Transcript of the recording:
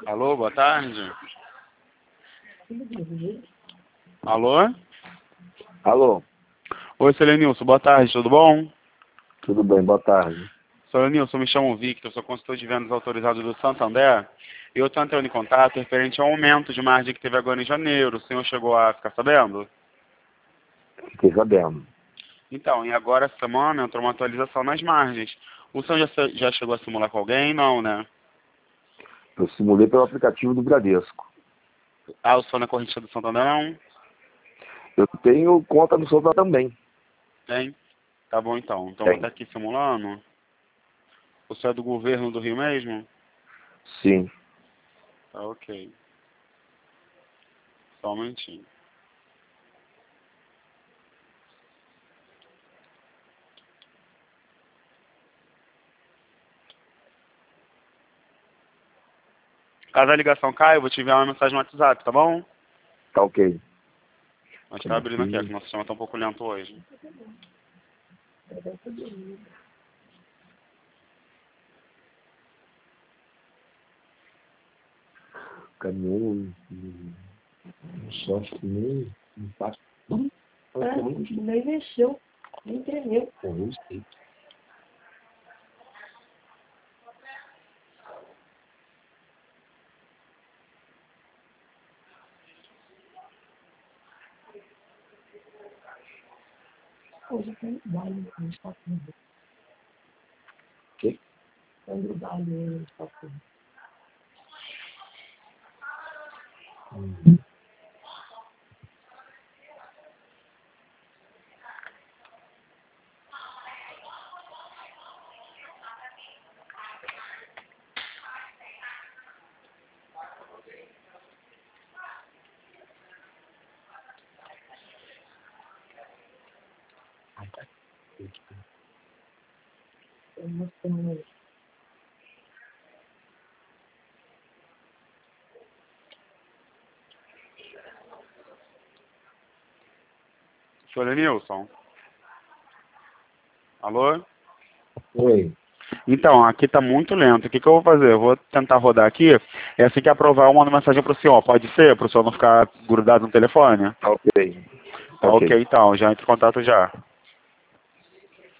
Alô, boa tarde. Alô? Alô, Oi, seu Lenilson, boa tarde, tudo bom? tudo bem? Boa tarde. Seu Lenilson, me chamo Victor, sou consultor de vendas autorizado do Santander. E eu estou entrando em contato referente ao aumento de margem que teve agora em janeiro. O senhor chegou a ficar sabendo? Fiquei sabendo. Então, e agora essa semana entrou uma atualização nas margens. O senhor já chegou a simular com alguém? Não, né? Eu simulei pelo aplicativo do Bradesco. Ah, o senhor na corrente do Santander não? Eu tenho conta no Santander também. Tem? Tá bom então. Então vou Tem. estar aqui simulando. O senhor é do governo do Rio mesmo? Sim. Tá ok. Só um momentinho. Caso a ligação caia, eu vou te enviar uma mensagem no WhatsApp, tá bom? Tá ok. A gente tá abrindo aqui, é que o nosso sistema tá um pouco lento hoje. Caminhão, só acho que nem passa. Nem mexeu, nem tremeu. Eu não sei. Hoje tem baile no shopping. Que? Quando o baile no shopping. Eu mostrando. Senhor Lenilson? Alô? Oi. Então, aqui tá muito lento. O que eu vou fazer? Eu vou tentar rodar aqui. E assim que aprovar, eu mando mensagem pro senhor. Pode ser? Pro senhor não ficar grudado no telefone? Tá ok. Tá Tá ok, ok. então. Já entro em contato já.